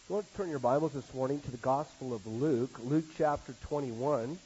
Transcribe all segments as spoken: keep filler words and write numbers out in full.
You want to turn your Bibles this morning to the Gospel of Luke, Luke chapter twenty-one.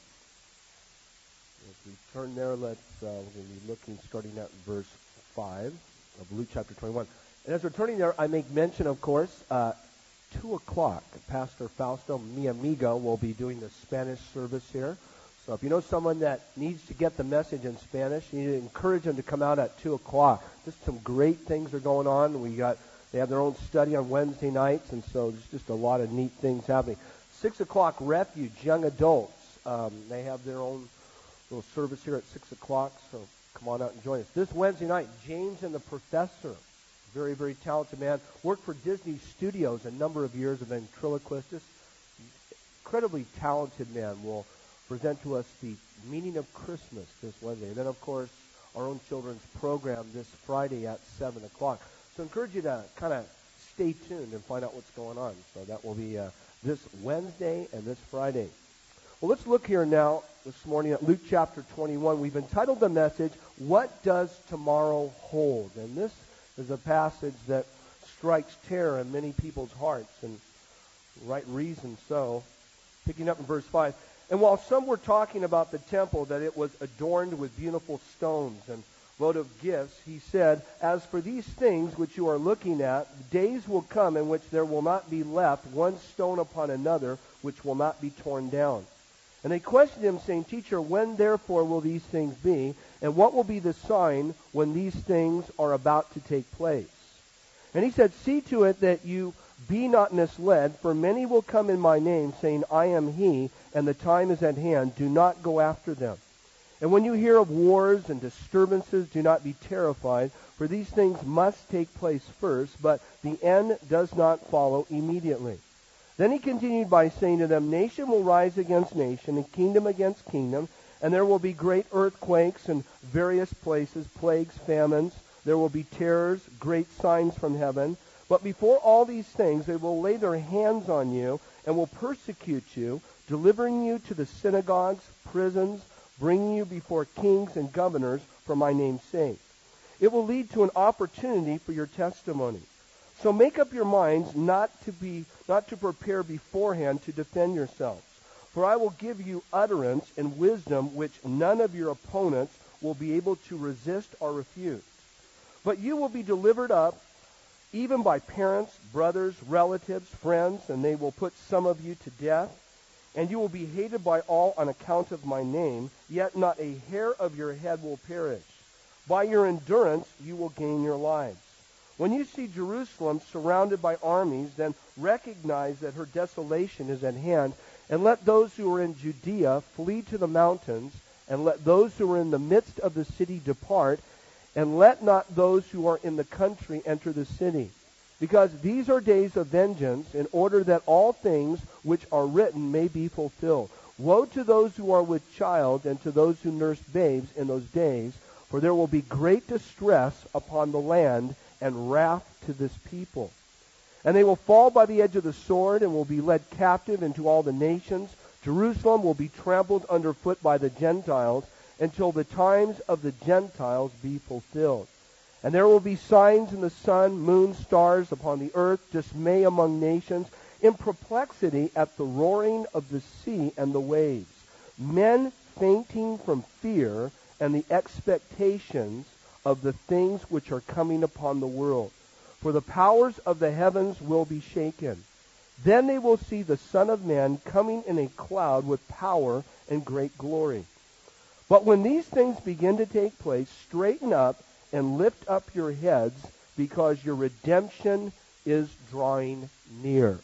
As we turn there, let's, uh, we're going to be looking, starting at verse five of Luke chapter twenty-one. And as we're turning there, I make mention, of course, uh, two o'clock, Pastor Fausto, mi amigo, will be doing the Spanish service here. So if you know someone that needs to get the message in Spanish, you need to encourage them to come out at two o'clock. Just some great things are going on. We got They have their own study on Wednesday nights, and so there's just a lot of neat things happening. Six o'clock, Refuge, young adults. Um, they have their own little service here at six o'clock, so come on out and join us. This Wednesday night, James and the Professor, very, very talented man, worked for Disney Studios a number of years, a ventriloquist. Just incredibly talented man will present to us the meaning of Christmas this Wednesday. And then, of course, our own children's program this Friday at seven o'clock. So I encourage you to kind of stay tuned and find out what's going on. So that will be uh, this Wednesday and this Friday. Well, let's look here now this morning at Luke chapter twenty-one. We've entitled the message, What Does Tomorrow Hold? And this is a passage that strikes terror in many people's hearts, and right reason so. Picking up in verse five. And while some were talking about the temple, that it was adorned with beautiful stones and votive gifts, he said, As for these things which you are looking at, days will come in which there will not be left one stone upon another, which will not be torn down. And they questioned him, saying, Teacher, when therefore will these things be? And what will be the sign when these things are about to take place? And he said, See to it that you be not misled, for many will come in my name, saying, I am he, and the time is at hand. Do not go after them. And when you hear of wars and disturbances, do not be terrified, for these things must take place first, but the end does not follow immediately. Then he continued by saying to them, Nation will rise against nation, and kingdom against kingdom, and there will be great earthquakes in various places, plagues, famines. There will be terrors, great signs from heaven. But before all these things, they will lay their hands on you and will persecute you, delivering you to the synagogues, prisons, bringing you before kings and governors for my name's sake. It will lead to an opportunity for your testimony. So make up your minds not to be, not to prepare beforehand to defend yourselves. For I will give you utterance and wisdom which none of your opponents will be able to resist or refute. But you will be delivered up even by parents, brothers, relatives, friends, and they will put some of you to death. And you will be hated by all on account of my name, yet not a hair of your head will perish. By your endurance you will gain your lives. When you see Jerusalem surrounded by armies, then recognize that her desolation is at hand, and let those who are in Judea flee to the mountains, and let those who are in the midst of the city depart, and let not those who are in the country enter the city. Because these are days of vengeance, in order that all things which are written may be fulfilled. Woe to those who are with child, and to those who nurse babes in those days, for there will be great distress upon the land, and wrath to this people. And they will fall by the edge of the sword, and will be led captive into all the nations. Jerusalem will be trampled underfoot by the Gentiles, until the times of the Gentiles be fulfilled. And there will be signs in the sun, moon, stars upon the earth, dismay among nations, in perplexity at the roaring of the sea and the waves, men fainting from fear and the expectations of the things which are coming upon the world. For the powers of the heavens will be shaken. Then they will see the Son of Man coming in a cloud with power and great glory. But when these things begin to take place, straighten up and lift up your heads, because your redemption is drawing near.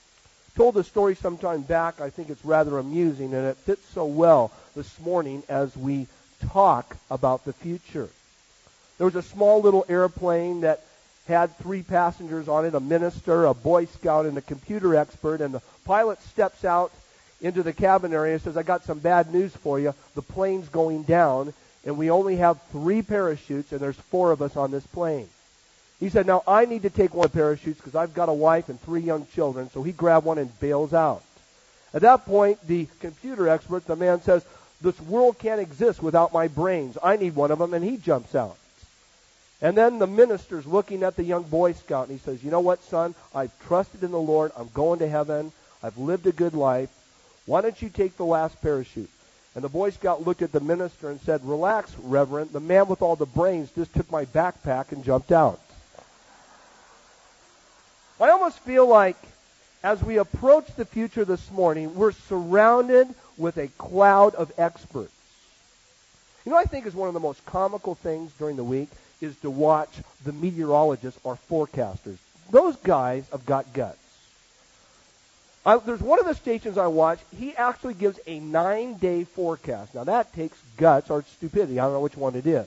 Told the story some time back. I think it's rather amusing, and it fits so well this morning as we talk about the future. There was a small little airplane that had three passengers on it, a minister, a Boy Scout, and a computer expert, and the pilot steps out into the cabin area and says, I got some bad news for you. The plane's going down, and we only have three parachutes, and there's four of us on this plane. He said, now I need to take one of the parachutes because I've got a wife and three young children, so he grabbed one and bails out. At that point, the computer expert, the man says, this world can't exist without my brains. I need one of them, and he jumps out. And then the minister's looking at the young Boy Scout, and he says, you know what, son? I've trusted in the Lord. I'm going to heaven. I've lived a good life. Why don't you take the last parachute? And the Boy Scout looked at the minister and said, relax, Reverend. The man with all the brains just took my backpack and jumped out. I almost feel like as we approach the future this morning, we're surrounded with a cloud of experts. You know what I think is one of the most comical things during the week is to watch the meteorologists or forecasters. Those guys have got guts. I, there's one of the stations I watch, he actually gives a nine-day forecast. Now that takes guts or stupidity. I don't know which one it is.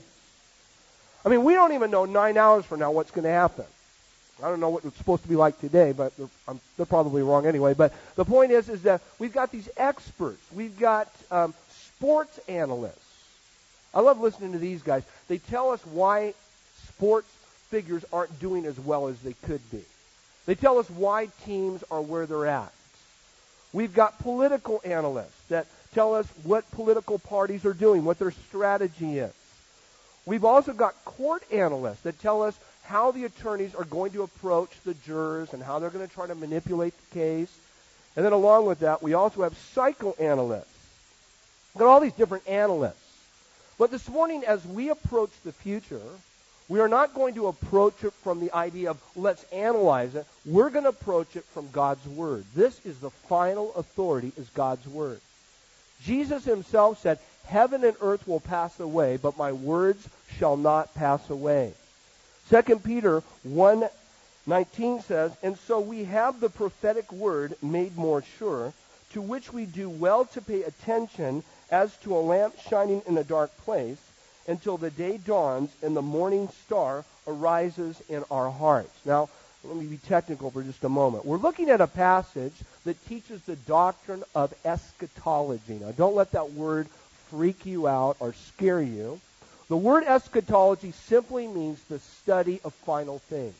I mean, we don't even know nine hours from now what's going to happen. I don't know what it's supposed to be like today, but they're, um, they're probably wrong anyway. But the point is, is that we've got these experts. We've got um, sports analysts. I love listening to these guys. They tell us why sports figures aren't doing as well as they could be. They tell us why teams are where they're at. We've got political analysts that tell us what political parties are doing, what their strategy is. We've also got court analysts that tell us how the attorneys are going to approach the jurors and how they're going to try to manipulate the case. And then along with that, we also have psychoanalysts. We've got all these different analysts. But this morning, as we approach the future, we are not going to approach it from the idea of let's analyze it. We're going to approach it from God's Word. This is the final authority, is God's Word. Jesus himself said, heaven and earth will pass away, but my words shall not pass away. Second Peter one nineteen says, and so we have the prophetic word made more sure, to which we do well to pay attention as to a lamp shining in a dark place, until the day dawns and the morning star arises in our hearts. Now, let me be technical for just a moment. We're looking at a passage that teaches the doctrine of eschatology. Now, don't let that word freak you out or scare you. The word eschatology simply means the study of final things.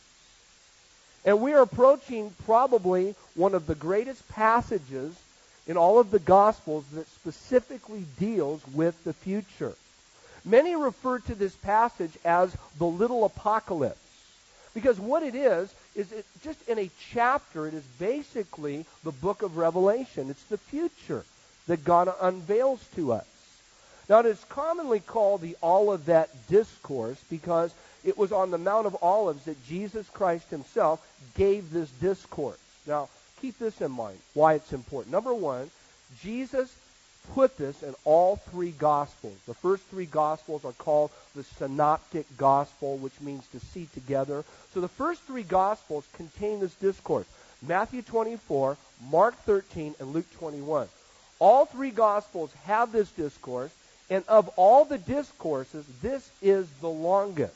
And we are approaching probably one of the greatest passages in all of the Gospels that specifically deals with the future. Many refer to this passage as the little apocalypse. Because what it is, is it just in a chapter, it is basically the book of Revelation. It's the future that God unveils to us. Now, it is commonly called the Olivet Discourse because it was on the Mount of Olives that Jesus Christ himself gave this discourse. Now, keep this in mind, why it's important. Number one, Jesus put this in all three Gospels. The first three Gospels are called the Synoptic Gospel, which means to see together. So the first three Gospels contain this discourse. Matthew twenty-four, Mark thirteen, and Luke twenty-one. All three Gospels have this discourse, and of all the discourses, this is the longest.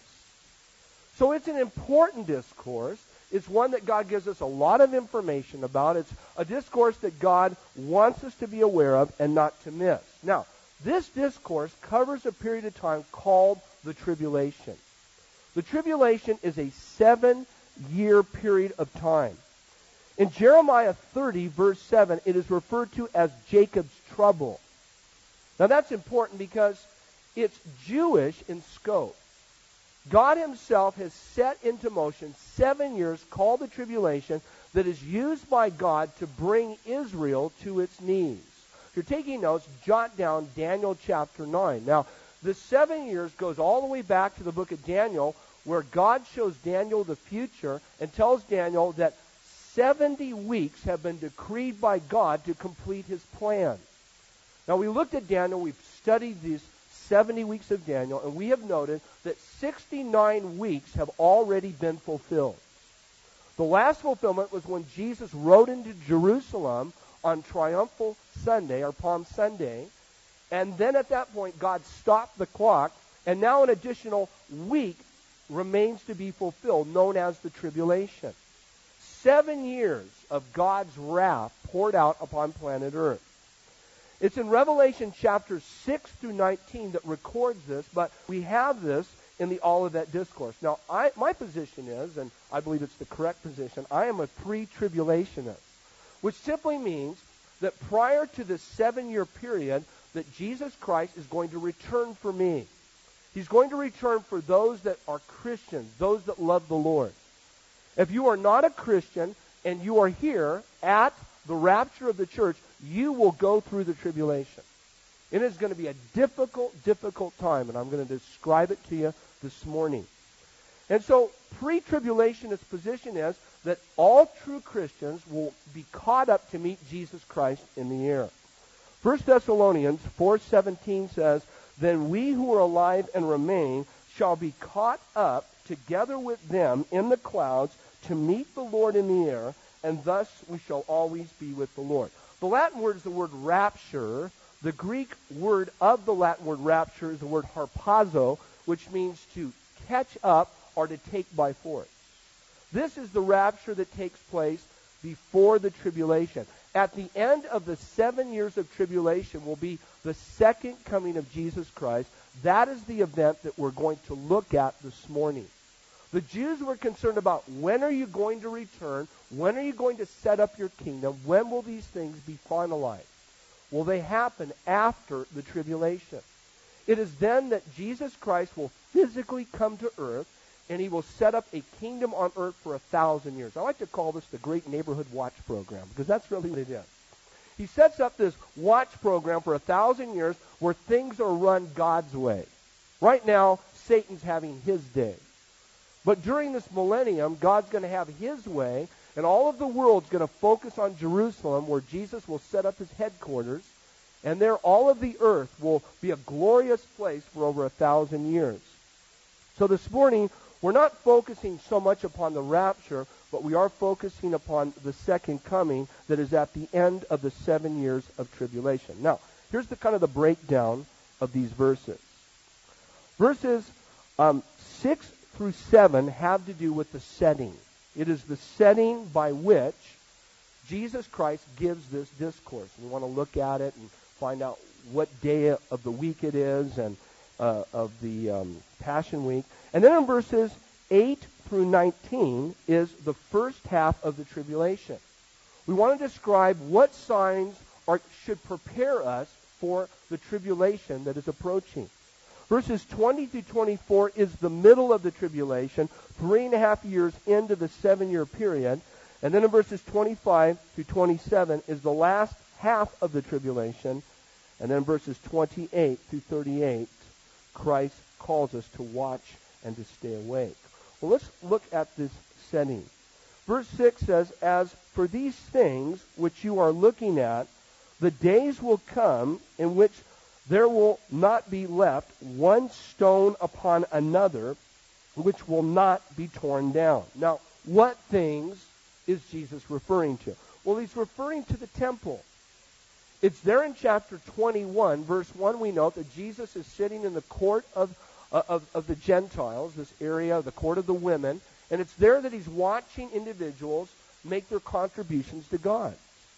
So it's an important discourse. It's one that God gives us a lot of information about. It's a discourse that God wants us to be aware of and not to miss. Now, this discourse covers a period of time called the tribulation. The tribulation is a seven-year period of time. In Jeremiah thirty, verse seven, it is referred to as Jacob's trouble. Now, that's important because it's Jewish in scope. God himself has set into motion seven years called the tribulation that is used by God to bring Israel to its knees. If you're taking notes, jot down Daniel chapter nine. Now, the seven years goes all the way back to the book of Daniel, where God shows Daniel the future and tells Daniel that seventy weeks have been decreed by God to complete his plan. Now, we looked at Daniel, we've studied these seventy weeks of Daniel, and we have noted that sixty-nine weeks have already been fulfilled. The last fulfillment was when Jesus rode into Jerusalem on Triumphal Sunday, or Palm Sunday, and then at that point God stopped the clock, and now an additional week remains to be fulfilled, known as the tribulation. Seven years of God's wrath poured out upon planet Earth. It's in Revelation chapter six through nineteen that records this, but we have this in the Olivet Discourse. Now, I, my position is, and I believe it's the correct position, I am a pre-tribulationist, which simply means that prior to this seven-year period, that Jesus Christ is going to return for me. He's going to return for those that are Christians, those that love the Lord. If you are not a Christian and you are here at the rapture of the church, you will go through the tribulation. It is going to be a difficult, difficult time, and I'm going to describe it to you this morning. And so, pre-tribulationist position is that all true Christians will be caught up to meet Jesus Christ in the air. First Thessalonians four seventeen says, "Then we who are alive and remain shall be caught up together with them in the clouds to meet the Lord in the air, and thus we shall always be with the Lord." The Latin word is the word rapture. The Greek word of the Latin word rapture is the word harpazo, which means to catch up or to take by force. This is the rapture that takes place before the tribulation. At the end of the seven years of tribulation will be the second coming of Jesus Christ. That is the event that we're going to look at this morning. The Jews were concerned about, when are you going to return? When are you going to set up your kingdom? When will these things be finalized? Well, they happen after the tribulation. It is then that Jesus Christ will physically come to earth, and he will set up a kingdom on earth for a thousand years. I like to call this the Great Neighborhood Watch Program, because that's really what it is. He sets up this watch program for a thousand years where things are run God's way. Right now, Satan's having his day. But during this millennium, God's going to have his way, and all of the world's going to focus on Jerusalem, where Jesus will set up his headquarters, and there all of the earth will be a glorious place for over a thousand years. So this morning, we're not focusing so much upon the rapture, but we are focusing upon the second coming that is at the end of the seven years of tribulation. Now, here's the kind of the breakdown of these verses. Verses um, six through seven have to do with the setting. It is the setting by which Jesus Christ gives this discourse. We want to look at it and find out what day of the week it is and uh, of the um, Passion Week. And then in verses eight through nineteen is the first half of the tribulation. We want to describe what signs are, should prepare us for the tribulation that is approaching. Verses twenty through twenty-four is the middle of the tribulation, three and a half years into the seven-year period. And then in verses twenty-five through twenty-seven is the last half of the tribulation. And then in verses twenty-eight through thirty-eight, Christ calls us to watch and to stay awake. Well, let's look at this setting. Verse six says, "As for these things which you are looking at, the days will come in which there will not be left one stone upon another, which will not be torn down." Now, what things is Jesus referring to? Well, he's referring to the temple. It's there in chapter twenty-one, verse one, we note that Jesus is sitting in the court of, uh, of, of the Gentiles, this area, the court of the women, and it's there that he's watching individuals make their contributions to God.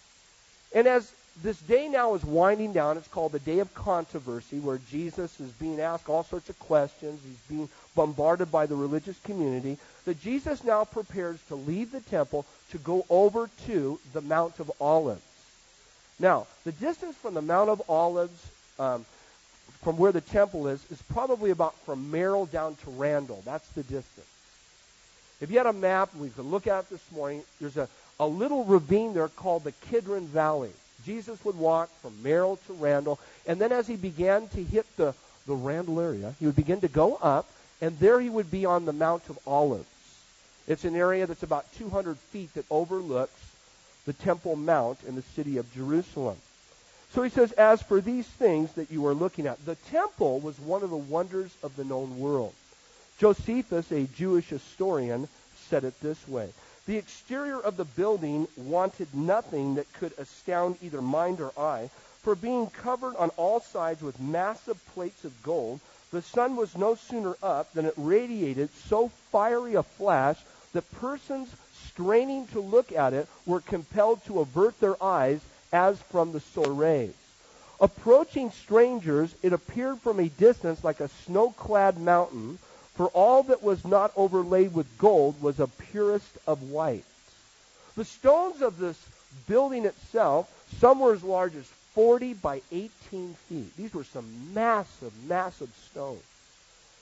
And as this day now is winding down, it's called the Day of Controversy, where Jesus is being asked all sorts of questions. He's being bombarded by the religious community. That Jesus now prepares to leave the temple to go over to the Mount of Olives. Now, the distance from the Mount of Olives, um, from where the temple is, is probably about from Merrill down to Randall. That's the distance. If you had a map, we could look at it this morning, there's a, a little ravine there called the Kidron Valley. Jesus would walk from Merrill to Randall, and then as he began to hit the, the Randall area, he would begin to go up, and there he would be on the Mount of Olives. It's an area that's about two hundred feet that overlooks the Temple Mount in the city of Jerusalem. So he says, "As for these things that you are looking at," the temple was one of the wonders of the known world. Josephus, a Jewish historian, said it this way: "The exterior of the building wanted nothing that could astound either mind or eye, for being covered on all sides with massive plates of gold, the sun was no sooner up than it radiated so fiery a flash that persons straining to look at it were compelled to avert their eyes as from the solar rays. Approaching strangers, it appeared from a distance like a snow-clad mountain, for all that was not overlaid with gold was of purest of white." The stones of this building itself, some were as large as forty by eighteen feet. These were some massive, massive stones.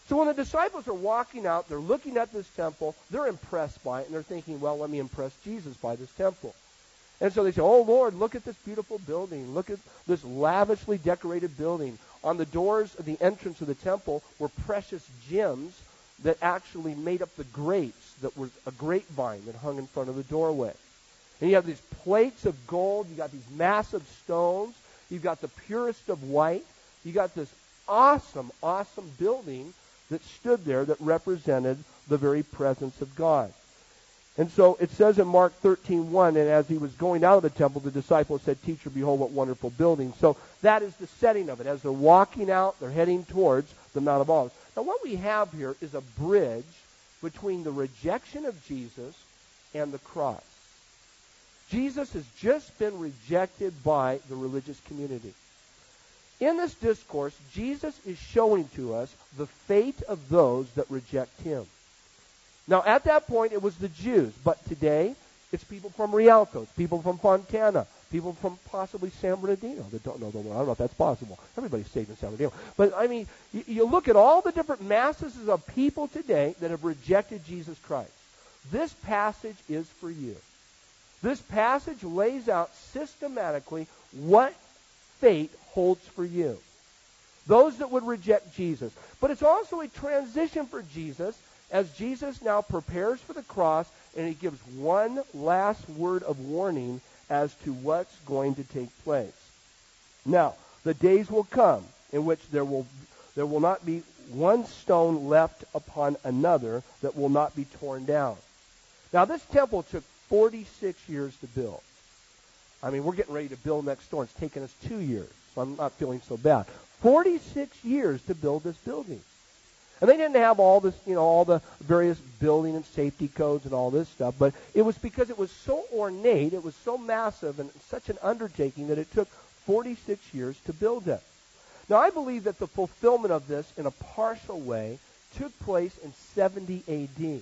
So when the disciples are walking out, they're looking at this temple, they're impressed by it, and they're thinking, well, let me impress Jesus by this temple. And so they say, oh, Lord, look at this beautiful building. Look at this lavishly decorated building. On the doors of the entrance of the temple were precious gems that actually made up the grapes that was a grapevine that hung in front of the doorway. And you have these plates of gold. You got these massive stones. You've got the purest of white. You got this awesome, awesome building that stood there that represented the very presence of God. And so it says in Mark thirteen one, and as he was going out of the temple, the disciples said, Teacher, behold, what wonderful building. So that is the setting of it. As they're walking out, they're heading towards the Mount of Olives. Now what we have here is a bridge between the rejection of Jesus and the cross. Jesus has just been rejected by the religious community. In this discourse, Jesus is showing to us the fate of those that reject him. Now, at that point, it was the Jews, but today, it's people from Rialto, it's people from Fontana, people from possibly San Bernardino that don't know the Lord. I don't know if that's possible. Everybody's saved in San Bernardino. But, I mean, you, you look at all the different masses of people today that have rejected Jesus Christ. This passage is for you. This passage lays out systematically what fate holds for you. Those that would reject Jesus. But it's also a transition for Jesus as Jesus now prepares for the cross, and he gives one last word of warning as to what's going to take place. Now, the days will come in which there will there will not be one stone left upon another that will not be torn down. Now, this temple took forty-six years to build. I mean, we're getting ready to build next door. It's taken us two years, so I'm not feeling so bad. forty-six years to build this building. And they didn't have all this, you know, all the various building and safety codes and all this stuff, but it was because it was so ornate, it was so massive and such an undertaking that it took forty-six years to build it. Now, I believe that the fulfillment of this in a partial way took place in seventy A D.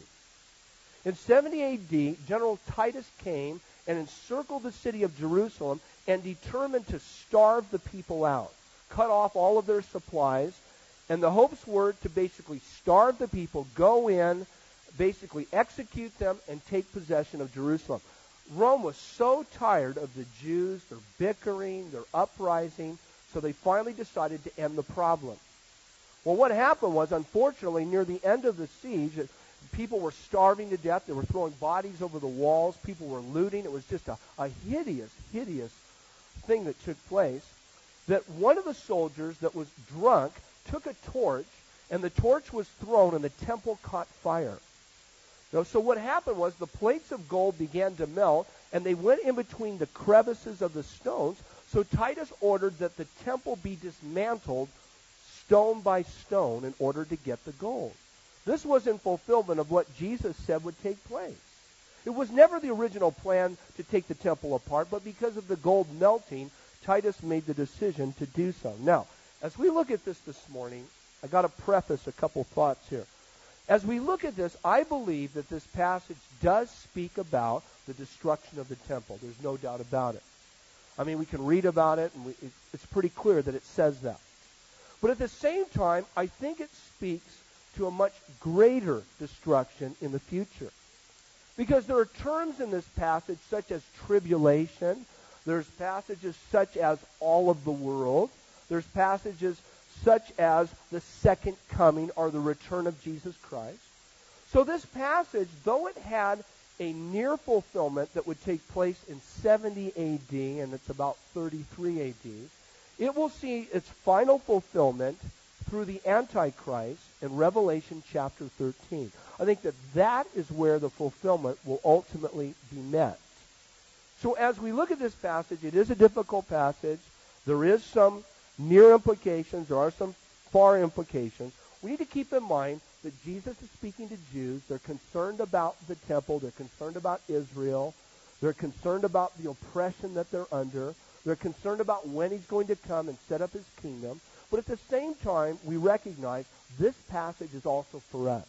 In seventy A D, General Titus came and encircled the city of Jerusalem and determined to starve the people out, cut off all of their supplies. And the hopes were to basically starve the people, go in, basically execute them, and take possession of Jerusalem. Rome was so tired of the Jews, their bickering, their uprising, so they finally decided to end the problem. Well, what happened was, unfortunately, near the end of the siege, people were starving to death. They were throwing bodies over the walls. People were looting. It was just a, a hideous, hideous thing that took place. That one of the soldiers that was drunk took a torch, and the torch was thrown, and the temple caught fire. Now, so what happened was the plates of gold began to melt, and they went in between the crevices of the stones. So Titus ordered that the temple be dismantled stone by stone in order to get the gold. This was in fulfillment of what Jesus said would take place. It was never the original plan to take the temple apart, but because of the gold melting, Titus made the decision to do so. Now, as we look at this this morning, I got to preface a couple thoughts here. As we look at this, I believe that this passage does speak about the destruction of the temple. There's no doubt about it. I mean, we can read about it, and we, it, it's pretty clear that it says that. But at the same time, I think it speaks to a much greater destruction in the future. Because there are terms in this passage such as tribulation. There's passages such as all of the world. There's passages such as the second coming or the return of Jesus Christ. So this passage, though it had a near fulfillment that would take place in seventy A D, and it's about thirty-three A D, it will see its final fulfillment through the Antichrist in Revelation chapter thirteen. I think that that is where the fulfillment will ultimately be met. So as we look at this passage, it is a difficult passage. There is some near implications. There are some far implications. We need to keep in mind that Jesus is speaking to Jews. They're concerned about the temple. They're concerned about Israel. They're concerned about the oppression that they're under. They're concerned about when he's going to come and set up his kingdom. But at the same time, we recognize this passage is also for us.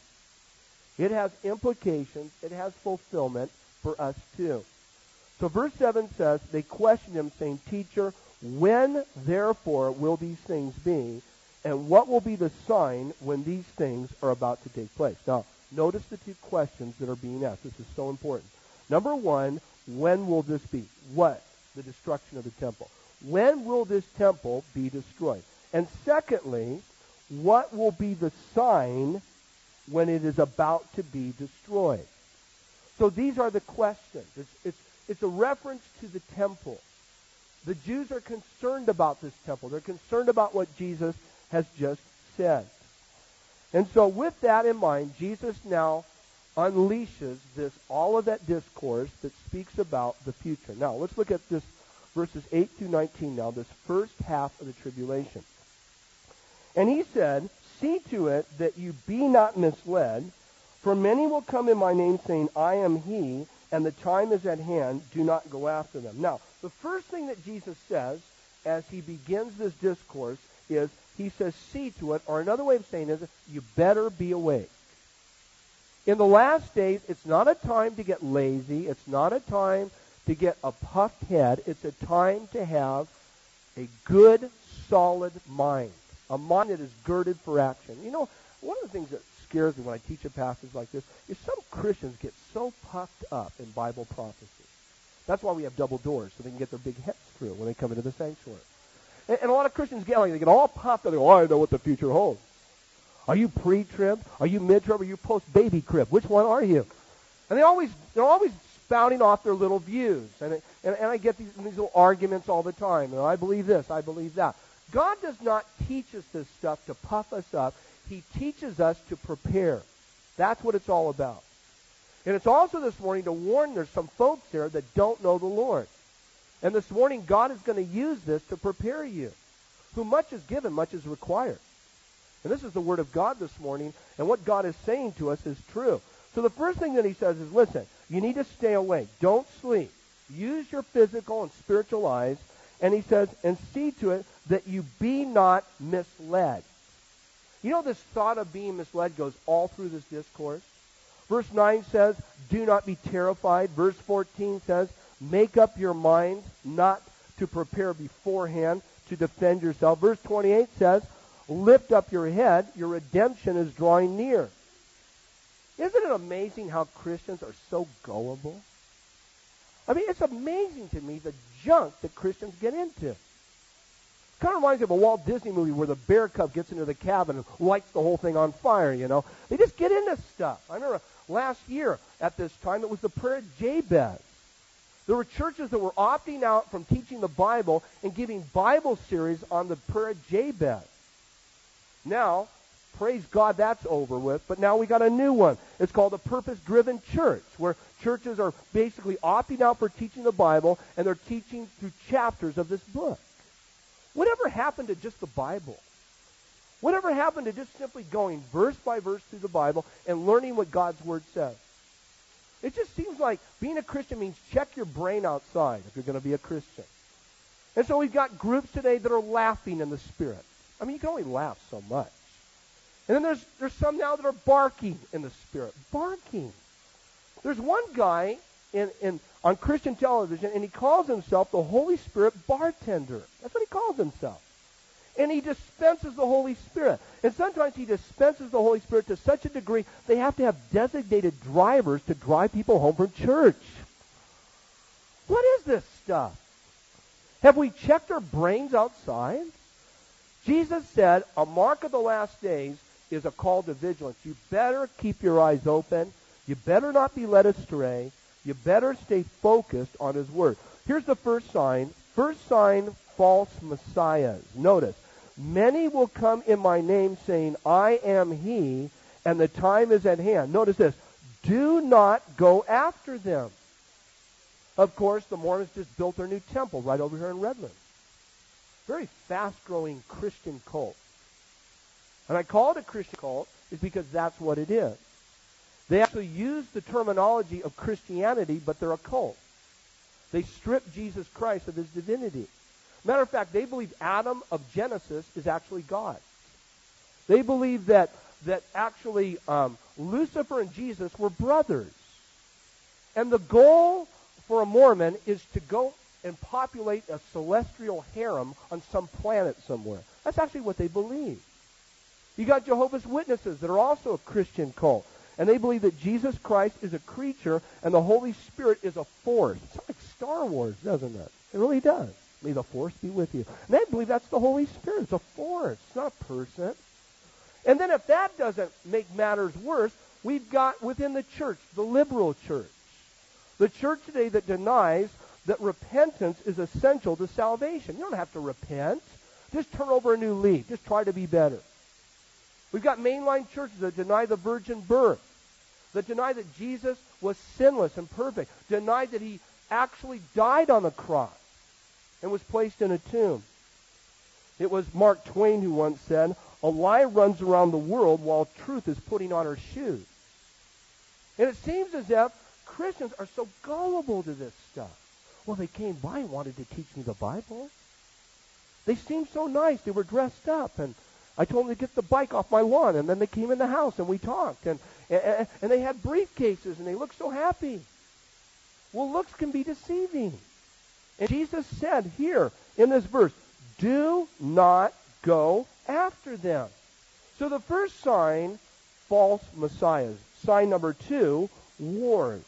It has implications. It has fulfillment for us too. So verse seven says, they questioned him, saying, Teacher, when therefore will these things be? And what will be the sign when these things are about to take place? Now, notice the two questions that are being asked. This is so important. Number one, when will this be? What? The destruction of the temple. When will this temple be destroyed? And secondly, what will be the sign when it is about to be destroyed? So these are the questions. It's, it's, it's a reference to the temple. The Jews are concerned about this temple. They're concerned about what Jesus has just said. And so with that in mind, Jesus now unleashes this, all of that discourse that speaks about the future. Now, let's look at this verses eight through nineteen now, this first half of the tribulation. And he said, see to it that you be not misled, for many will come in my name saying, I am he, and the time is at hand, do not go after them. Now, the first thing that Jesus says as he begins this discourse is, he says, see to it, or another way of saying it is, you better be awake. In the last days, it's not a time to get lazy. It's not a time to get a puffed head. It's a time to have a good, solid mind, a mind that is girded for action. You know, one of the things that scares me when I teach a passage like this is some Christians get so puffed up in Bible prophecy. That's why we have double doors, so they can get their big heads through when they come into the sanctuary. And, and a lot of Christians get like, they get all puffed up. They go, oh, I know what the future holds. Are you pre-trib? Are you mid-trib? Are you post-baby crib? Which one are you? And they always, they're always spouting off their little views. And, it, and, and I get these, these little arguments all the time. You know, I believe this, I believe that. God does not teach us this stuff to puff us up. He teaches us to prepare. That's what it's all about. And it's also this morning to warn there's some folks here that don't know the Lord. And this morning, God is going to use this to prepare you. Who much is given, much is required. And this is the Word of God this morning, and what God is saying to us is true. So the first thing that he says is, listen, you need to stay awake. Don't sleep. Use your physical and spiritual eyes. And he says, and see to it that you be not misled. You know, this thought of being misled goes all through this discourse. Verse nine says, do not be terrified. Verse fourteen says, make up your mind not to prepare beforehand to defend yourself. Verse twenty-eight says, lift up your head, your redemption is drawing near. Isn't it amazing how Christians are so gullible? I mean, it's amazing to me the junk that Christians get into. It kind of reminds me of a Walt Disney movie where the bear cub gets into the cabin and lights the whole thing on fire, you know. They just get into stuff. I remember last year at this time, it was the prayer of Jabez. There were churches that were opting out from teaching the Bible and giving Bible series on the prayer of Jabez. Now, praise God, that's over with, but now we got a new one. It's called a purpose-driven church, where churches are basically opting out for teaching the Bible, and they're teaching through chapters of this book. Whatever happened to just the Bible? Whatever happened to just simply going verse by verse through the Bible and learning what God's Word says? It just seems like being a Christian means check your brain outside if you're going to be a Christian. And so we've got groups today that are laughing in the Spirit. I mean, you can only laugh so much. And then there's there's some now that are barking in the Spirit. Barking. There's one guy in, in on Christian television, and he calls himself the Holy Spirit bartender. That's what he calls himself. And he dispenses the Holy Spirit. And sometimes he dispenses the Holy Spirit to such a degree they have to have designated drivers to drive people home from church. What is this stuff? Have we checked our brains outside? Jesus said, a mark of the last days is a call to vigilance. You better keep your eyes open. You better not be led astray. You better stay focused on His Word. Here's the first sign. First sign, false messiahs. Notice, many will come in my name saying, I am He, and the time is at hand. Notice this. Do not go after them. Of course, the Mormons just built their new temple right over here in Redlands. Very fast-growing Christian cult. And I call it a Christian cult is because that's what it is. They actually use the terminology of Christianity, but they're a cult. They strip Jesus Christ of His divinity. Matter of fact, they believe Adam of Genesis is actually God. They believe that, that actually um, Lucifer and Jesus were brothers. And the goal for a Mormon is to go and populate a celestial harem on some planet somewhere. That's actually what they believe. You got Jehovah's Witnesses that are also a Christian cult. And they believe that Jesus Christ is a creature and the Holy Spirit is a force. It's like Star Wars, doesn't it? It really does. May the force be with you. And they believe that's the Holy Spirit. It's a force. It's not a person. And then if that doesn't make matters worse, we've got within the church, the liberal church. The church today that denies that repentance is essential to salvation. You don't have to repent. Just turn over a new leaf. Just try to be better. We've got mainline churches that deny the virgin birth, that deny that Jesus was sinless and perfect, deny that he actually died on the cross and was placed in a tomb. It was Mark Twain who once said, "A lie runs around the world while truth is putting on her shoes." And it seems as if Christians are so gullible to this stuff. Well, they came by and wanted to teach me the Bible. They seemed so nice. They were dressed up, and I told them to get the bike off my lawn, and then they came in the house, and we talked, and, and, and they had briefcases, and they looked so happy. Well, looks can be deceiving. And Jesus said here in this verse, do not go after them. So the first sign, false messiahs. Sign number two, wars.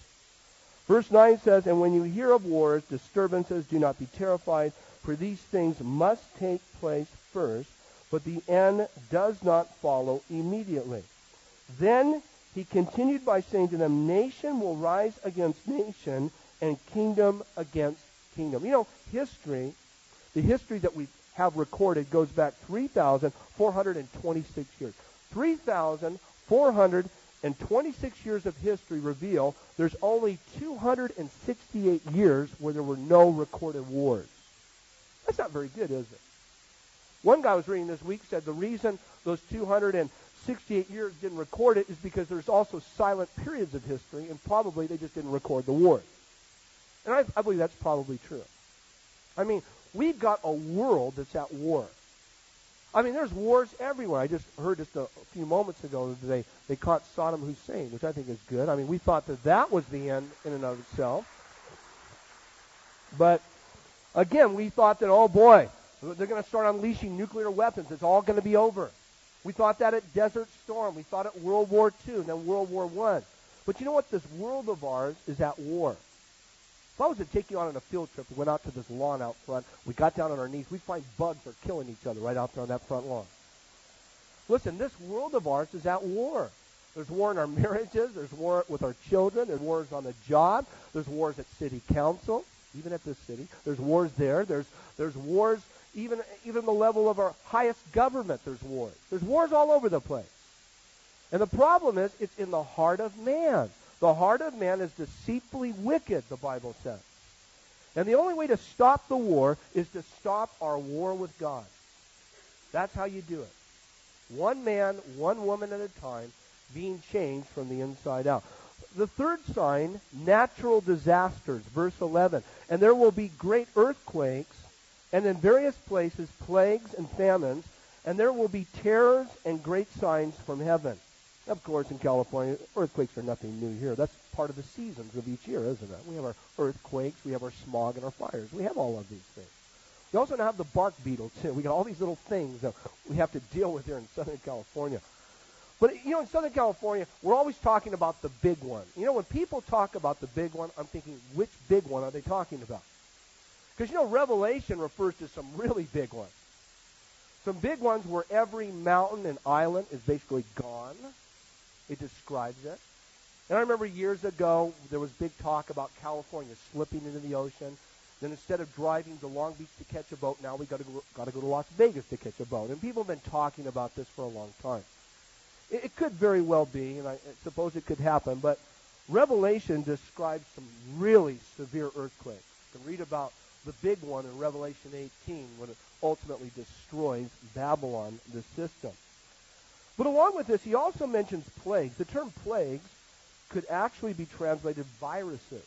Verse nine says, and when you hear of wars, disturbances, do not be terrified, for these things must take place first, but the end does not follow immediately. Then he continued by saying to them, nation will rise against nation, and kingdom against kingdom. You know, history, the history that we have recorded goes back three thousand four hundred twenty-six years. three thousand four hundred twenty-six years of history reveal there's only two hundred sixty-eight years where there were no recorded wars. That's not very good, is it? One guy I was reading this week said the reason those two hundred sixty-eight years didn't record it is because there's also silent periods of history, and probably they just didn't record the wars. And I, I believe that's probably true. I mean, we've got a world that's at war. I mean, there's wars everywhere. I just heard just a few moments ago that they, they caught Saddam Hussein, which I think is good. I mean, we thought that that was the end in and of itself. But, again, we thought that, oh boy, they're going to start unleashing nuclear weapons. It's all going to be over. We thought that at Desert Storm. We thought at World War Two and then World War One. But you know what? This world of ours is at war. If I was to take you on a field trip, we went out to this lawn out front, we got down on our knees, we'd find bugs are killing each other right out there on that front lawn. Listen, this world of ours is at war. There's war in our marriages, there's war with our children, there's wars on the job, there's wars at city council, even at this city. There's wars there, there's there's wars even even the level of our highest government, there's wars. There's wars all over the place. And the problem is, it's in the heart of man. The heart of man is deceitfully wicked, the Bible says. And the only way to stop the war is to stop our war with God. That's how you do it. One man, one woman at a time, being changed from the inside out. The third sign, natural disasters, verse eleven. And there will be great earthquakes, and in various places plagues and famines, and there will be terrors and great signs from heaven. Of course, in California, earthquakes are nothing new here. That's part of the seasons of each year, isn't it? We have our earthquakes, we have our smog and our fires. We have all of these things. We also now have the bark beetle, too. We got all these little things that we have to deal with here in Southern California. But, you know, in Southern California, we're always talking about the big one. You know, when people talk about the big one, I'm thinking, which big one are they talking about? Because, you know, Revelation refers to some really big ones. Some big ones where every mountain and island is basically gone. It describes it. And I remember years ago, there was big talk about California slipping into the ocean. Then instead of driving to Long Beach to catch a boat, now we got to go, got to go to Las Vegas to catch a boat. And people have been talking about this for a long time. It, it could very well be, and I, I suppose it could happen, but Revelation describes some really severe earthquakes. You can read about the big one in Revelation eighteen when it ultimately destroys Babylon, the system. But along with this, he also mentions plagues. The term plagues could actually be translated viruses,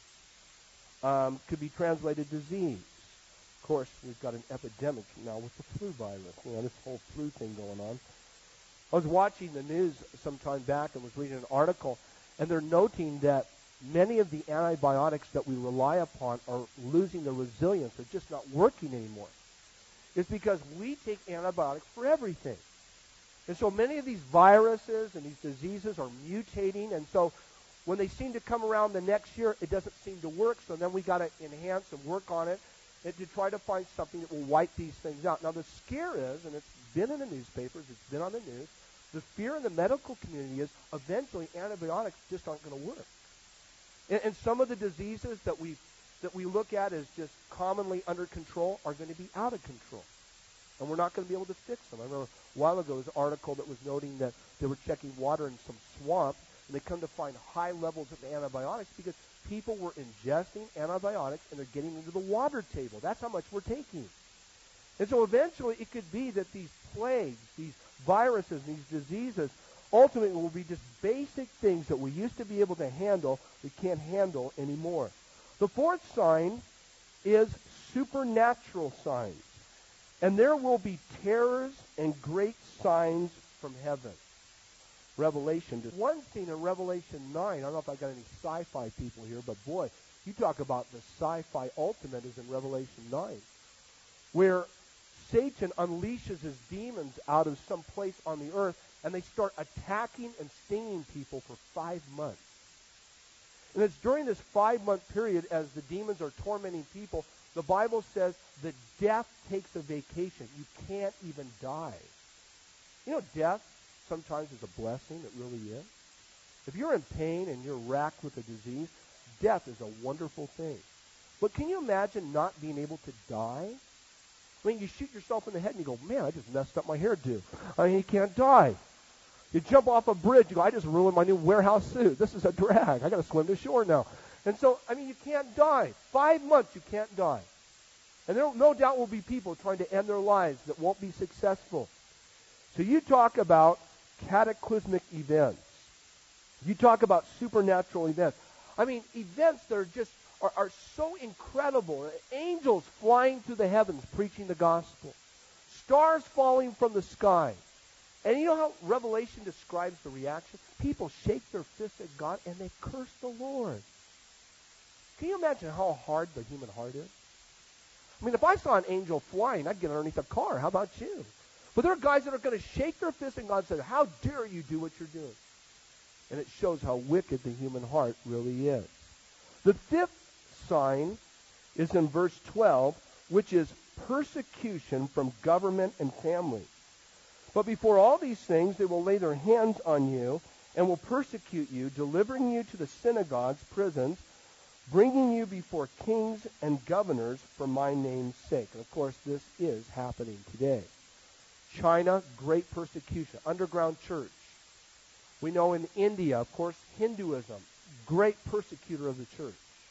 um, could be translated disease. Of course, we've got an epidemic now with the flu virus, you know, this whole flu thing going on. I was watching the news some time back and was reading an article, and they're noting that many of the antibiotics that we rely upon are losing their resilience. They're just not working anymore. It's because we take antibiotics for everything. And so many of these viruses and these diseases are mutating, and so when they seem to come around the next year, it doesn't seem to work, so then we got to enhance and work on it and to try to find something that will wipe these things out. Now, the scare is, and it's been in the newspapers, it's been on the news, the fear in the medical community is eventually antibiotics just aren't going to work. And, and some of the diseases that we that we look at as just commonly under control are going to be out of control. And we're not going to be able to fix them. I remember a while ago there was an article that was noting that they were checking water in some swamp, and they come to find high levels of antibiotics because people were ingesting antibiotics and they're getting into the water table. That's how much we're taking. And so eventually it could be that these plagues, these viruses, these diseases, ultimately will be just basic things that we used to be able to handle, we can't handle anymore. The fourth sign is supernatural signs. And there will be terrors and great signs from heaven. Revelation. There's one scene in Revelation nine. I don't know if I got any sci-fi people here, but boy, you talk about the sci-fi ultimate is in Revelation nine, where Satan unleashes his demons out of some place on the earth, and they start attacking and stinging people for five months. And it's during this five-month period, as the demons are tormenting people, the Bible says that death takes a vacation. You can't even die. You know, death sometimes is a blessing. It really is. If you're in pain and you're racked with a disease, death is a wonderful thing. But can you imagine not being able to die? I mean, you shoot yourself in the head and you go, man, I just messed up my hairdo. I mean, you can't die. You jump off a bridge, you go, I just ruined my new warehouse suit. This is a drag. I got to swim to shore now. And so, I mean, you can't die. Five months you can't die. And there no doubt will be people trying to end their lives that won't be successful. So you talk about cataclysmic events. You talk about supernatural events. I mean, events that are just are, are so incredible. Angels flying through the heavens preaching the gospel. Stars falling from the sky. And you know how Revelation describes the reaction? People shake their fists at God and they curse the Lord. Can you imagine how hard the human heart is? I mean, if I saw an angel flying, I'd get underneath a car. How about you? But there are guys that are going to shake their fists at God and say, how dare you do what you're doing? And it shows how wicked the human heart really is. The fifth sign is in verse twelve, which is persecution from government and family. But before all these things, they will lay their hands on you and will persecute you, delivering you to the synagogues, prisons, bringing you before kings and governors for my name's sake. And of course, this is happening today. China, great persecution. Underground church. We know in India, of course, Hinduism, great persecutor of the church.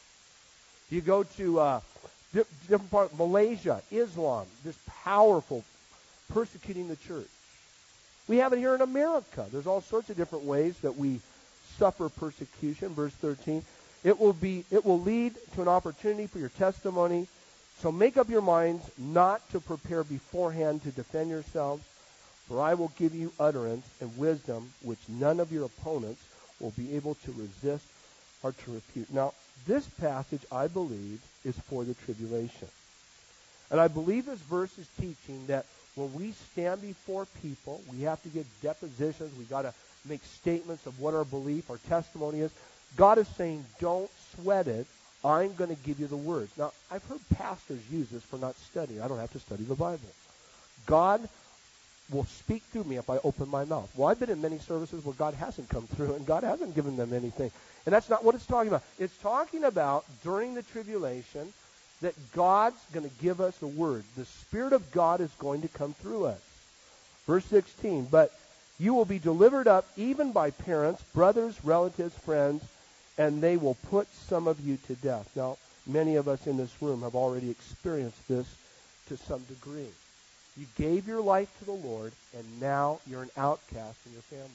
You go to uh, di- different part of Malaysia, Islam, this powerful persecuting the church. We have it here in America. There's all sorts of different ways that we suffer persecution. Verse thirteen, it will be, it will lead to an opportunity for your testimony. So make up your minds not to prepare beforehand to defend yourselves, for I will give you utterance and wisdom which none of your opponents will be able to resist or to refute. Now, this passage, I believe, is for the tribulation. And I believe this verse is teaching that when we stand before people, we have to give depositions. We've got to make statements of what our belief, our testimony is. God is saying, don't sweat it. I'm going to give you the words. Now, I've heard pastors use this for not studying. I don't have to study the Bible. God will speak through me if I open my mouth. Well, I've been in many services where God hasn't come through and God hasn't given them anything. And that's not what it's talking about. It's talking about during the tribulation that God's going to give us a word. The Spirit of God is going to come through us. Verse sixteen, but you will be delivered up even by parents, brothers, relatives, friends, and they will put some of you to death. Now, many of us in this room have already experienced this to some degree. You gave your life to the Lord, and now you're an outcast in your family.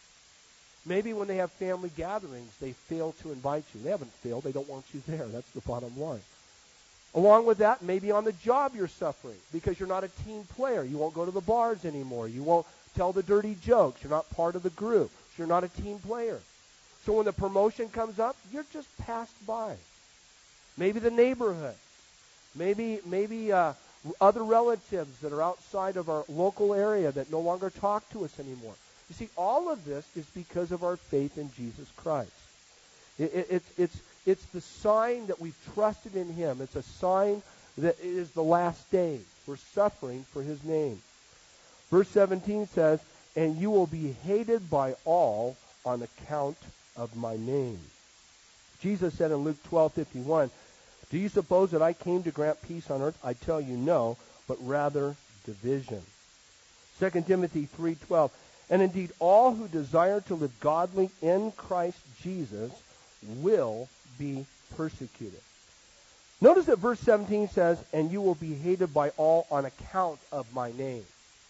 Maybe when they have family gatherings, they fail to invite you. They haven't failed. They don't want you there. That's the bottom line. Along with that, maybe on the job you're suffering because you're not a team player. You won't go to the bars anymore. You won't tell the dirty jokes. You're not part of the group. So you're not a team player. So when the promotion comes up, you're just passed by. Maybe the neighborhood. Maybe maybe uh, other relatives that are outside of our local area that no longer talk to us anymore. You see, all of this is because of our faith in Jesus Christ. It, it, it's, it's, it's the sign that we've trusted in Him. It's a sign that it is the last days. We're suffering for His name. Verse seventeen says, and you will be hated by all on account of my name. Jesus said in Luke twelve fifty-one, do you suppose that I came to grant peace on earth? I tell you no, but rather division. Second Timothy three twelve, and indeed all who desire to live godly in Christ Jesus will be persecuted. Notice that verse seventeen says, and you will be hated by all on account of my name.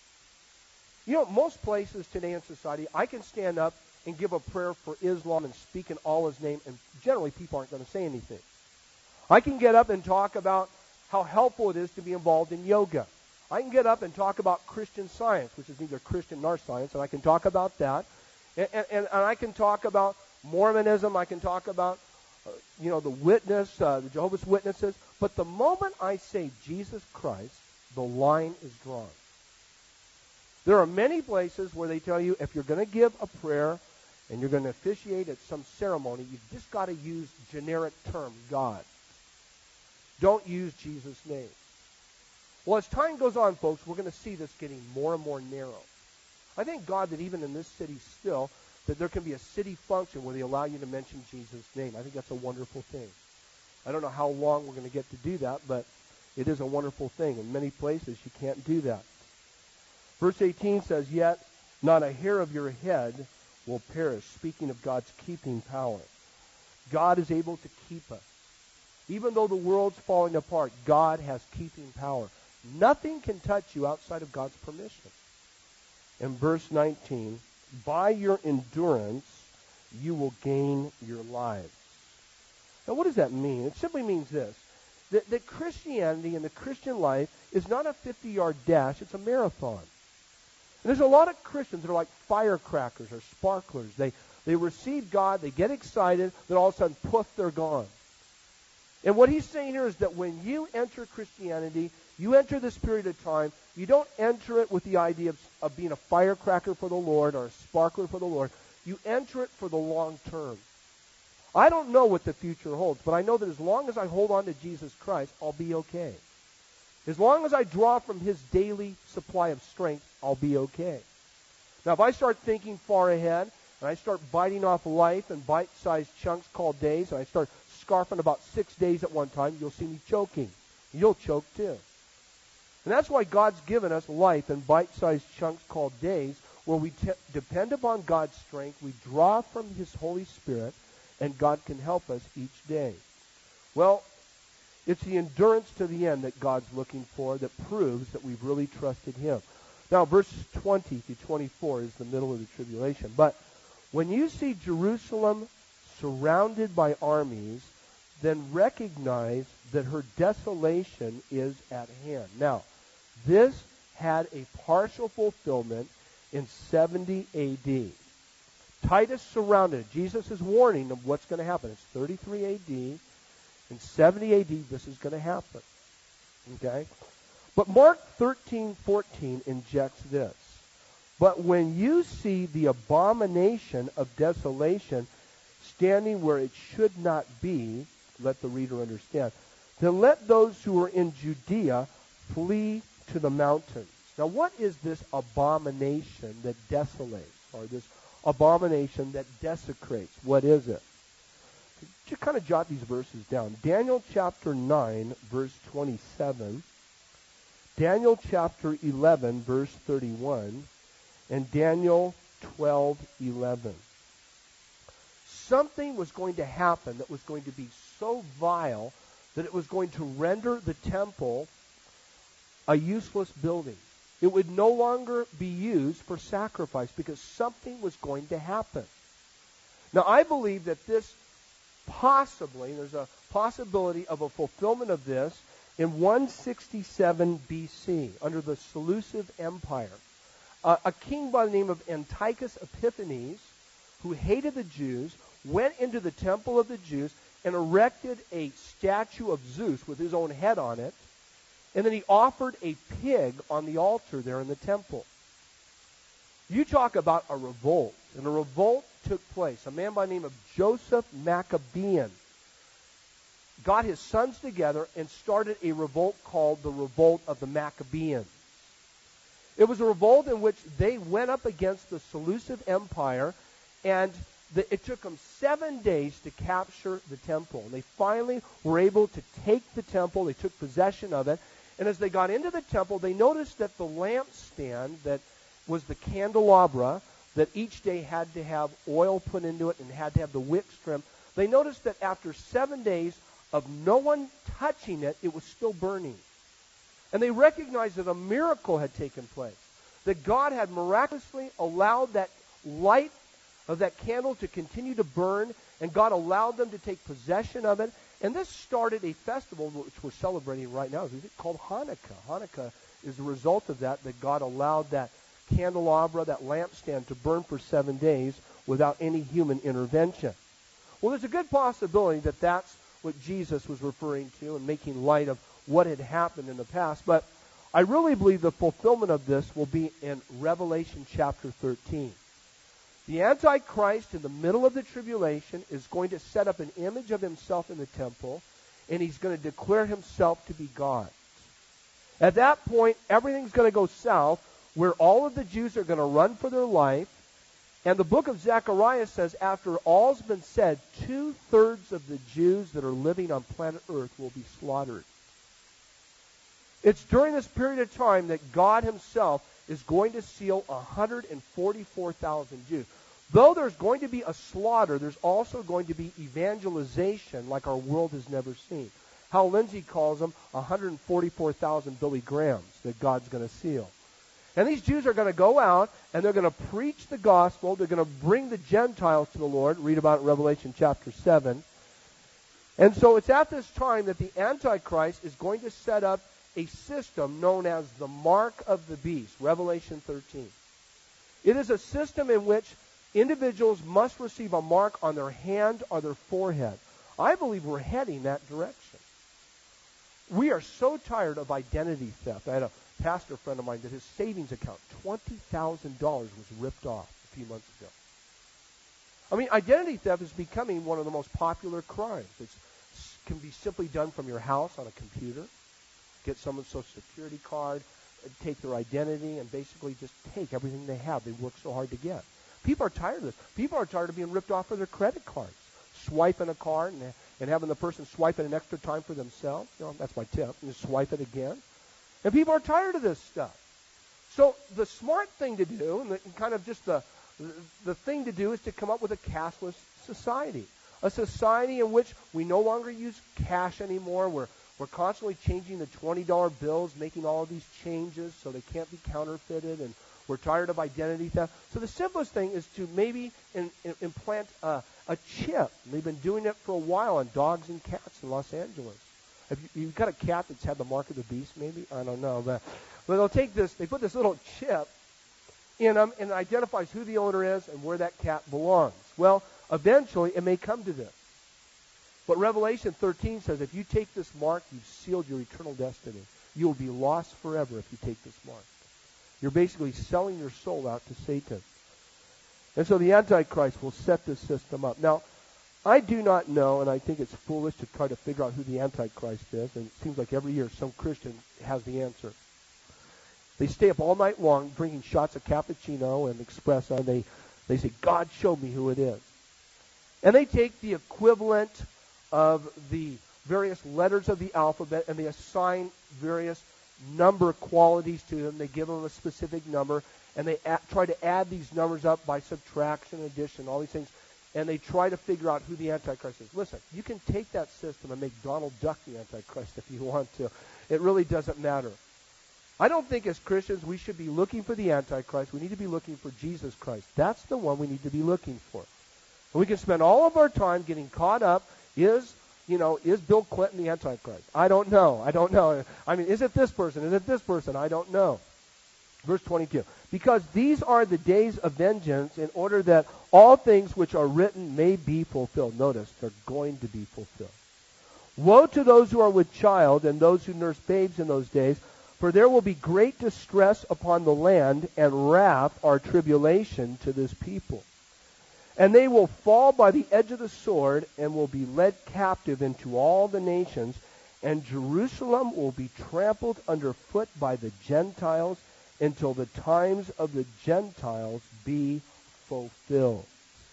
You know, most places today in society, I can stand up and give a prayer for Islam and speak in Allah's name, and generally people aren't going to say anything. I can get up and talk about how helpful it is to be involved in yoga. I can get up and talk about Christian Science, which is neither Christian nor science, and I can talk about that. And, and, and I can talk about Mormonism. I can talk about, uh, you know, the witness, uh, the Jehovah's Witnesses. But the moment I say Jesus Christ, the line is drawn. There are many places where they tell you if you're going to give a prayer and you're going to officiate at some ceremony, you've just got to use generic term, God. Don't use Jesus' name. Well, as time goes on, folks, we're going to see this getting more and more narrow. I thank God that even in this city still, that there can be a city function where they allow you to mention Jesus' name. I think that's a wonderful thing. I don't know how long we're going to get to do that, but it is a wonderful thing. In many places, you can't do that. Verse eighteen says, yet not a hair of your head will perish, speaking of God's keeping power. God is able to keep us. Even though the world's falling apart, God has keeping power. Nothing can touch you outside of God's permission. In verse nineteen, by your endurance, you will gain your lives. Now, what does that mean? It simply means this, that, that Christianity and the Christian life is not a fifty-yard dash, it's a marathon. And there's a lot of Christians that are like firecrackers or sparklers. They, they receive God, they get excited, then all of a sudden, poof, they're gone. And what he's saying here is that when you enter Christianity, you enter this period of time, you don't enter it with the idea of, of being a firecracker for the Lord or a sparkler for the Lord. You enter it for the long term. I don't know what the future holds, but I know that as long as I hold on to Jesus Christ, I'll be okay. As long as I draw from His daily supply of strength, I'll be okay. Now, if I start thinking far ahead, and I start biting off life in bite-sized chunks called days, and I start scarfing about six days at one time, you'll see me choking. You'll choke too. And that's why God's given us life in bite-sized chunks called days, where we te- depend upon God's strength, we draw from His Holy Spirit, and God can help us each day. Well, it's the endurance to the end that God's looking for that proves that we've really trusted Him. Now, verses twenty to twenty-four is the middle of the tribulation. But when you see Jerusalem surrounded by armies, then recognize that her desolation is at hand. Now, this had a partial fulfillment in seventy A D. Titus surrounded it. Jesus is warning of what's going to happen. It's thirty-three A D. In seventy A D, this is going to happen. Okay? But Mark thirteen fourteen injects this. But when you see the abomination of desolation standing where it should not be, let the reader understand, then let those who are in Judea flee to the mountains. Now, what is this abomination that desolates, or this abomination that desecrates? What is it? Just kind of jot these verses down. Daniel chapter nine, verse twenty-seven. Daniel chapter eleven, verse thirty-one. And Daniel twelve eleven. Something was going to happen that was going to be so vile that it was going to render the temple a useless building. It would no longer be used for sacrifice because something was going to happen. Now, I believe that this possibly, there's a possibility of a fulfillment of this in one sixty-seven B C under the Seleucid Empire. Uh, a king by the name of Antiochus Epiphanes, who hated the Jews, went into the temple of the Jews and erected a statue of Zeus with his own head on it. And then he offered a pig on the altar there in the temple. You talk about a revolt. And a revolt took place. A man by the name of Joseph Maccabean got his sons together and started a revolt called the Revolt of the Maccabeans. It was a revolt in which they went up against the Seleucid Empire, and the, it took them seven days to capture the temple. And they finally were able to take the temple. They took possession of it. And as they got into the temple, they noticed that the lampstand that was the candelabra, that each day had to have oil put into it and had to have the wicks trimmed. They noticed that after seven days of no one touching it, it was still burning. And they recognized that a miracle had taken place, that God had miraculously allowed that light of that candle to continue to burn, and God allowed them to take possession of it. And this started a festival which we're celebrating right now. It's called Hanukkah. Hanukkah is the result of that, that God allowed that candelabra, that lampstand, to burn for seven days without any human intervention. Well, there's a good possibility that that's what Jesus was referring to and making light of what had happened in the past. But I really believe the fulfillment of this will be in Revelation chapter thirteen. The Antichrist in the middle of the tribulation is going to set up an image of himself in the temple, and he's going to declare himself to be God. At that point, everything's going to go south, where all of the Jews are going to run for their life. And the book of Zechariah says, after all's been said, two-thirds of the Jews that are living on planet Earth will be slaughtered. It's during this period of time that God himself is going to seal one hundred forty-four thousand Jews. Though there's going to be a slaughter, there's also going to be evangelization like our world has never seen. Hal Lindsey calls them one hundred forty-four thousand Billy Grahams that God's going to seal. And these Jews are going to go out, and they're going to preach the gospel. They're going to bring the Gentiles to the Lord. Read about it in Revelation chapter seven. And so it's at this time that the Antichrist is going to set up a system known as the Mark of the Beast, Revelation thirteen. It is a system in which individuals must receive a mark on their hand or their forehead. I believe we're heading that direction. We are so tired of identity theft. I had a pastor friend of mine that his savings account, twenty thousand dollars, was ripped off a few months ago. I mean, identity theft is becoming one of the most popular crimes. It can be simply done from your house on a computer. Get someone's social security card, take their identity, and basically just take everything they have. They work so hard to get. People are tired of this. People are tired of being ripped off of their credit cards. Swiping a card and, and having the person swipe it an extra time for themselves. You know, that's my tip. And just swipe it again. And people are tired of this stuff. So the smart thing to do, and, the, and kind of just the, the the thing to do, is to come up with a cashless society. A society in which we no longer use cash anymore. We're, we're constantly changing the twenty dollar bills, making all of these changes so they can't be counterfeited, and we're tired of identity theft. So the simplest thing is to maybe in, in, implant a, a chip. They've been doing it for a while on dogs and cats in Los Angeles. Have you, you've got a cat that's had the mark of the beast, maybe? I don't know. But, but they'll take this, they put this little chip in them, and it identifies who the owner is and where that cat belongs. Well, eventually it may come to this. But Revelation thirteen says if you take this mark, you've sealed your eternal destiny. You will be lost forever if you take this mark. You're basically selling your soul out to Satan. And so the Antichrist will set this system up. Now, I do not know, and I think it's foolish to try to figure out who the Antichrist is, and it seems like every year some Christian has the answer. They stay up all night long drinking shots of cappuccino and espresso, and they, they say, God, show me who it is. And they take the equivalent of the various letters of the alphabet, and they assign various number qualities to them. They give them a specific number, and they a- try to add these numbers up by subtraction, addition, all these things. And they try to figure out who the Antichrist is. Listen, you can take that system and make Donald Duck the Antichrist if you want to. It really doesn't matter. I don't think as Christians we should be looking for the Antichrist. We need to be looking for Jesus Christ. That's the one we need to be looking for. And we can spend all of our time getting caught up. Is, you know, is Bill Clinton the Antichrist? I don't know. I don't know. I mean, is it this person? Is it this person? I don't know. Verse twenty-two. Because these are the days of vengeance, in order that all things which are written may be fulfilled. Notice, they're going to be fulfilled. Woe to those who are with child and those who nurse babes in those days, for there will be great distress upon the land, and wrath or tribulation to this people. And they will fall by the edge of the sword, and will be led captive into all the nations, and Jerusalem will be trampled underfoot by the Gentiles, until the times of the Gentiles be fulfilled.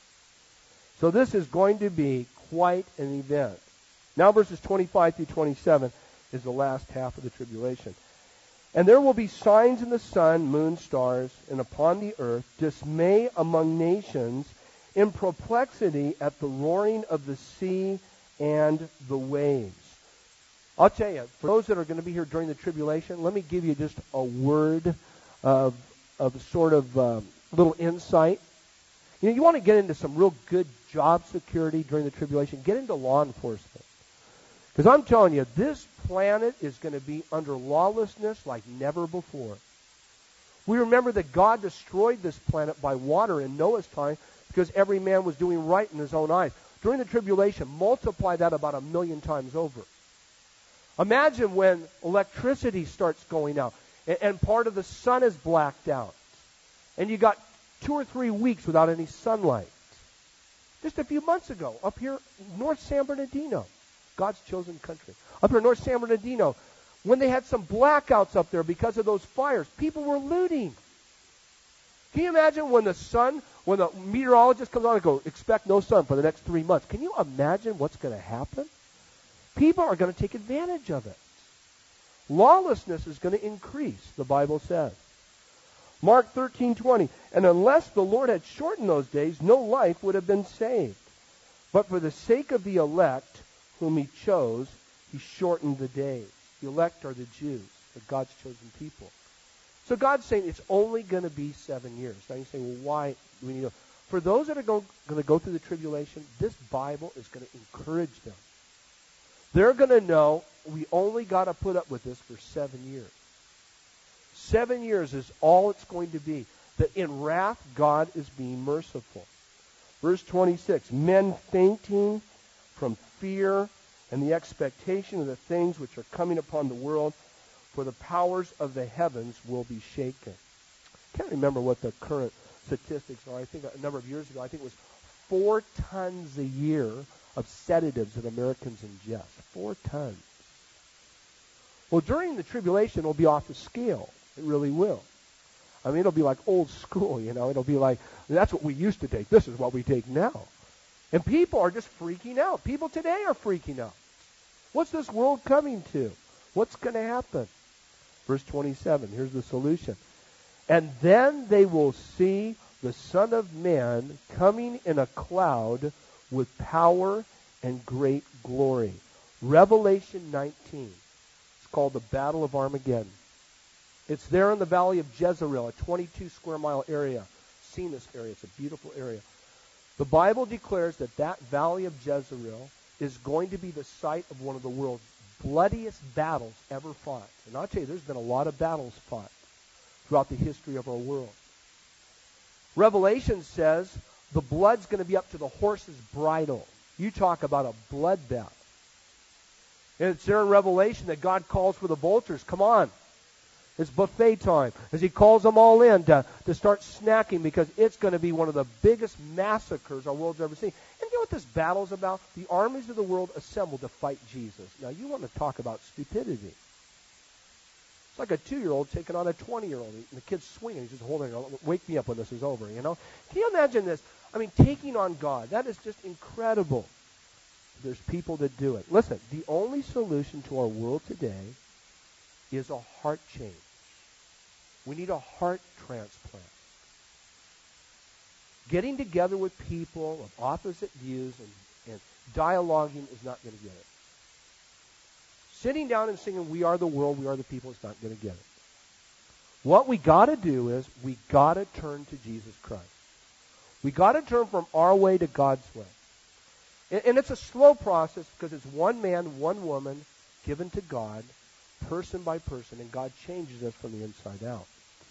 So this is going to be quite an event. Now verses twenty-five through twenty-seven is the last half of the tribulation. And there will be signs in the sun, moon, stars, and upon the earth, dismay among nations, in perplexity at the roaring of the sea and the waves. I'll tell you, for those that are going to be here during the tribulation, let me give you just a word of, of sort of um, little insight. You know, you want to get into some real good job security during the tribulation, get into law enforcement. Because I'm telling you, this planet is going to be under lawlessness like never before. We remember that God destroyed this planet by water in Noah's time because every man was doing right in his own eyes. During the tribulation, multiply that about a million times over. Imagine when electricity starts going out and, and part of the sun is blacked out. And you got two or three weeks without any sunlight. Just a few months ago, up here, North San Bernardino, God's chosen country. Up here, North San Bernardino, when they had some blackouts up there because of those fires, people were looting. Can you imagine when the sun, when the meteorologist comes on and goes, expect no sun for the next three months? Can you imagine what's going to happen? People are going to take advantage of it. Lawlessness is going to increase, the Bible says. Mark thirteen twenty, and unless the Lord had shortened those days, no life would have been saved. But for the sake of the elect, whom he chose, he shortened the days. The elect are the Jews, the God's chosen people. So God's saying it's only going to be seven years. Now you say, well, why do we need to? For those that are going to go through the tribulation, this Bible is going to encourage them. They're going to know we only got to put up with this for seven years. Seven years is all it's going to be. That in wrath, God is being merciful. Verse twenty-six, men fainting from fear and the expectation of the things which are coming upon the world, for the powers of the heavens will be shaken. I can't remember what the current statistics are. I think a number of years ago, I think it was four tons a year of sedatives that Americans ingest. Four tons. Well, during the tribulation, it'll be off the scale. It really will. I mean, it'll be like old school, you know. It'll be like, that's what we used to take. This is what we take now. And people are just freaking out. People today are freaking out. What's this world coming to? What's going to happen? Verse twenty-seven, here's the solution. And then they will see the Son of Man coming in a cloud with power and great glory. Revelation nineteen. It's called the Battle of Armageddon. It's there in the valley of Jezreel, a twenty-two square mile area. I've seen this area. It's a beautiful area. The Bible declares that that valley of Jezreel is going to be the site of one of the world's bloodiest battles ever fought. And I'll tell you, there's been a lot of battles fought throughout the history of our world. Revelation says the blood's going to be up to the horse's bridle. You talk about a bloodbath. And it's there in Revelation that God calls for the vultures. Come on. It's buffet time. As he calls them all in to, to start snacking, because it's going to be one of the biggest massacres our world's ever seen. And you know what this battle's about? The armies of the world assembled to fight Jesus. Now, you want to talk about stupidity. It's like a two-year-old taking on a twenty-year-old. And the kid's swinging. He's just holding her. Wake me up when this is over, you know? Can you imagine this? I mean, taking on God. That is just incredible. There's people that do it. Listen, the only solution to our world today is a heart change. We need a heart transplant. Getting together with people of opposite views and, and dialoguing is not going to get it. Sitting down and singing, "We are the world, we are the people," is not going to get it. What we got to do is we got to turn to Jesus Christ. We got to turn from our way to God's way. And, and it's a slow process because it's one man, one woman given to God, person by person, and God changes us from the inside out.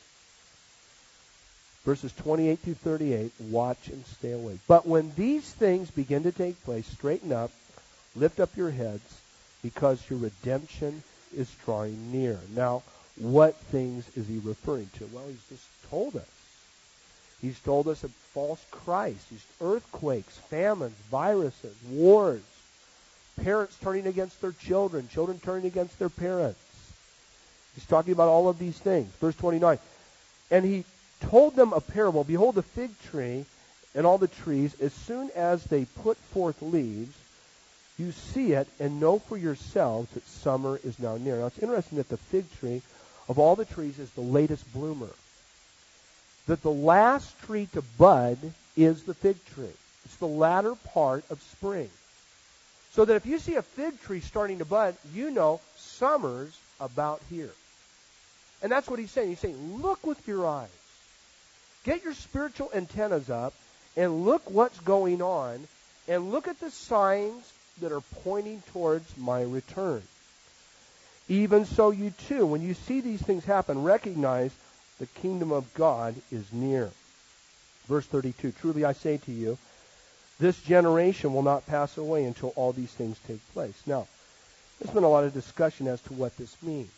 Verses twenty-eight through thirty-eight, watch and stay awake. But when these things begin to take place, straighten up, lift up your heads, because your redemption is drawing near. Now, what things is he referring to? Well, he's just told us. He's told us of false Christ. He's earthquakes, famines, viruses, wars, parents turning against their children, children turning against their parents. He's talking about all of these things. Verse twenty-nine. And he told them a parable. Behold, the fig tree and all the trees, as soon as they put forth leaves, you see it and know for yourselves that summer is now near. Now, it's interesting that the fig tree, of all the trees, is the latest bloomer. That the last tree to bud is the fig tree. It's the latter part of spring. So that if you see a fig tree starting to bud, you know summer's about here. And that's what he's saying. He's saying, look with your eyes. Get your spiritual antennas up and look what's going on and look at the signs that are pointing towards my return. Even so, you too, when you see these things happen, recognize the kingdom of God is near. Verse thirty-two, truly I say to you, this generation will not pass away until all these things take place. Now, there's been a lot of discussion as to what this means.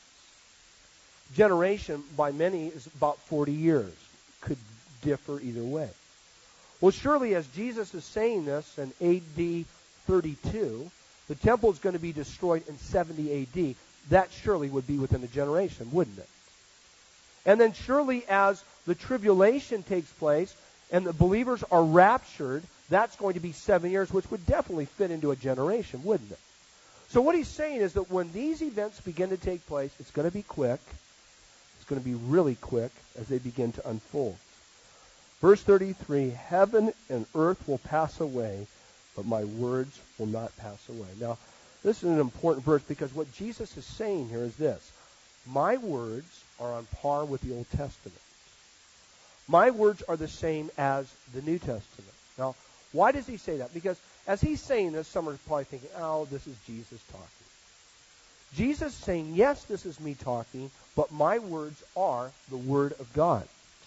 Generation, by many, is about forty years. Could differ either way. Well, surely as Jesus is saying this in A D thirty-two, the temple is going to be destroyed in seventy A D. That surely would be within a generation, wouldn't it? And then surely as the tribulation takes place and the believers are raptured, that's going to be seven years, which would definitely fit into a generation, wouldn't it? So what he's saying is that when these events begin to take place, it's going to be quick. It's going to be really quick as they begin to unfold. Verse thirty-three, heaven and earth will pass away, but my words will not pass away. Now, this is an important verse because what Jesus is saying here is this. My words are on par with the Old Testament. My words are the same as the New Testament. Now, why does he say that? Because as he's saying this, some are probably thinking, oh, this is Jesus talking. Jesus is saying, yes, this is me talking, but my words are the Word of God.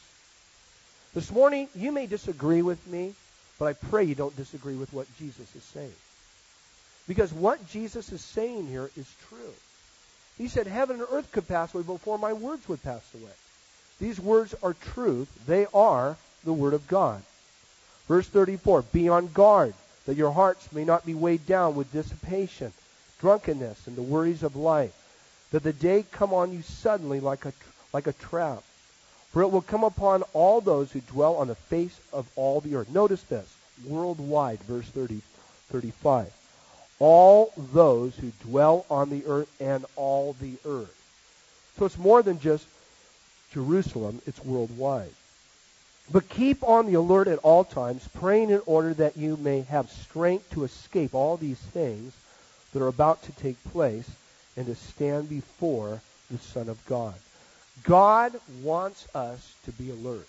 This morning, you may disagree with me, but I pray you don't disagree with what Jesus is saying. Because what Jesus is saying here is true. He said, heaven and earth could pass away before my words would pass away. These words are truth. They are the Word of God. Verse thirty-four, be on guard, that your hearts may not be weighed down with dissipation, drunkenness, and the worries of life, that the day come on you suddenly like a, like a trap. For it will come upon all those who dwell on the face of all the earth. Notice this, worldwide, verse thirty, thirty-five. All those who dwell on the earth and all the earth. So it's more than just Jerusalem, it's worldwide. But keep on the alert at all times, praying in order that you may have strength to escape all these things that are about to take place and to stand before the Son of God. God wants us to be alert.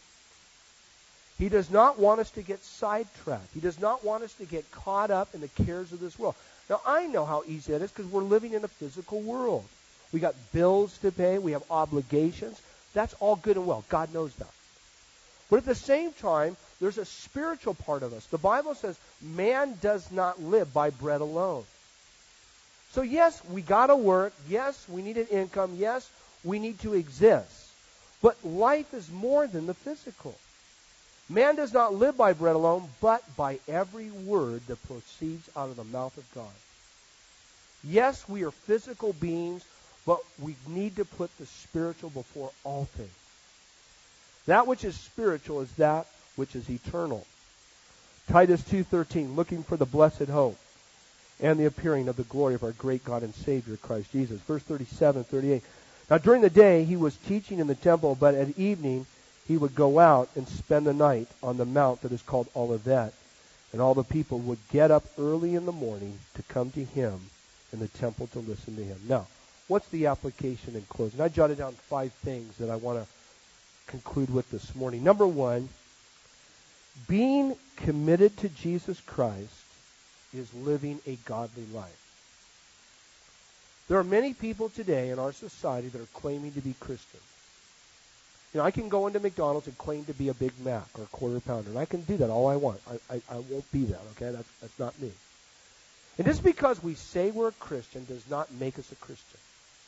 He does not want us to get sidetracked. He does not want us to get caught up in the cares of this world. Now, I know how easy it is because we're living in a physical world. We got bills to pay. We have obligations. That's all good and well. God knows that. But at the same time, there's a spiritual part of us. The Bible says man does not live by bread alone. So yes, we got to work. Yes, we need an income. Yes, we need to exist. But life is more than the physical. Man does not live by bread alone, but by every word that proceeds out of the mouth of God. Yes, we are physical beings, but we need to put the spiritual before all things. That which is spiritual is that which is eternal. Titus two thirteen, looking for the blessed hope and the appearing of the glory of our great God and Savior, Christ Jesus. Verse thirty-seven, thirty-eight. Now during the day he was teaching in the temple, but at evening he would go out and spend the night on the mount that is called Olivet. And all the people would get up early in the morning to come to him in the temple to listen to him. Now, what's the application in closing? I jotted down five things that I want to conclude with this morning. Number one, being committed to Jesus Christ is living a godly life. There are many people today in our society that are claiming to be Christians. You know, I can go into McDonald's and claim to be a Big Mac or a quarter pounder, and I can do that all I want. I, I, I won't be that, okay? That's, that's not me. And just because we say we're a Christian does not make us a Christian.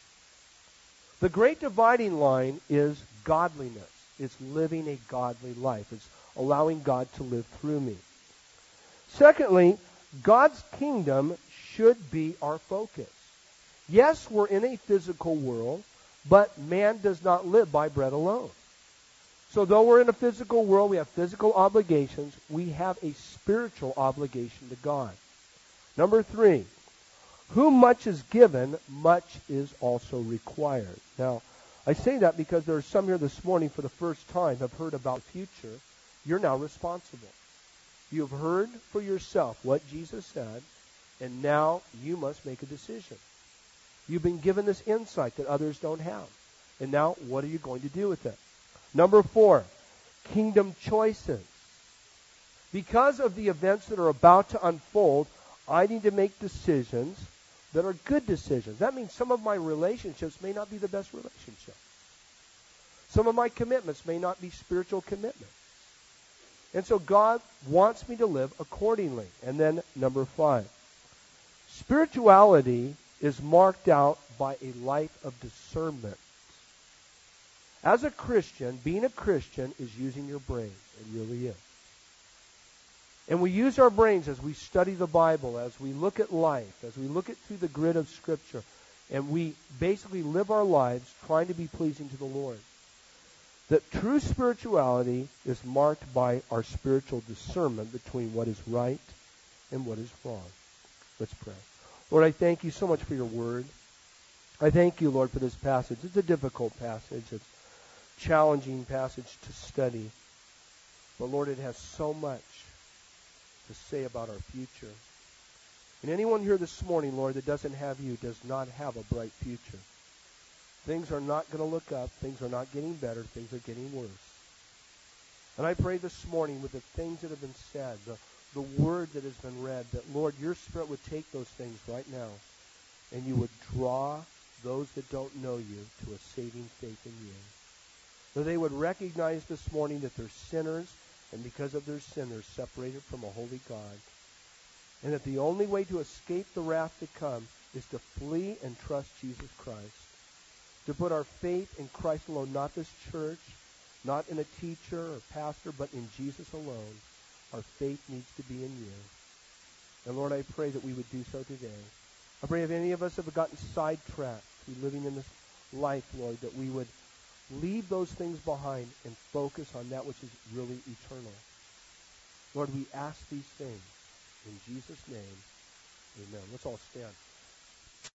The great dividing line is godliness. It's living a godly life. It's allowing God to live through me. Secondly, God's kingdom should be our focus. Yes, we're in a physical world, but man does not live by bread alone. So though we're in a physical world, we have physical obligations, we have a spiritual obligation to God. Number three, whom much is given, much is also required. Now, I say that because there are some here this morning for the first time have heard about the future. You're now responsible. You have heard for yourself what Jesus said, and now you must make a decision. You've been given this insight that others don't have. And now, what are you going to do with it? Number four, kingdom choices. Because of the events that are about to unfold, I need to make decisions that are good decisions. That means some of my relationships may not be the best relationship. Some of my commitments may not be spiritual commitments. And so God wants me to live accordingly. And then number five, spirituality is marked out by a life of discernment. As a Christian, being a Christian is using your brains. It really is. And we use our brains as we study the Bible, as we look at life, as we look at through the grid of Scripture, and we basically live our lives trying to be pleasing to the Lord. That true spirituality is marked by our spiritual discernment between what is right and what is wrong. Let's pray. Lord, I thank you so much for your word. I thank you, Lord, for this passage. It's a difficult passage. It's a challenging passage to study. But, Lord, it has so much to say about our future. And anyone here this morning, Lord, that doesn't have you does not have a bright future. Things are not going to look up. Things are not getting better. Things are getting worse. And I pray this morning with the things that have been said, the, the word that has been read, that, Lord, your Spirit would take those things right now and you would draw those that don't know you to a saving faith in you. That they would recognize this morning that they're sinners, and because of their sin, they're separated from a holy God. And that the only way to escape the wrath to come is to flee and trust Jesus Christ. To put our faith in Christ alone, not this church, not in a teacher or pastor, but in Jesus alone. Our faith needs to be in you. And Lord, I pray that we would do so today. I pray if any of us have gotten sidetracked through living in this life, Lord, that we would leave those things behind and focus on that which is really eternal. Lord, we ask these things in Jesus' name. Amen. Let's all stand.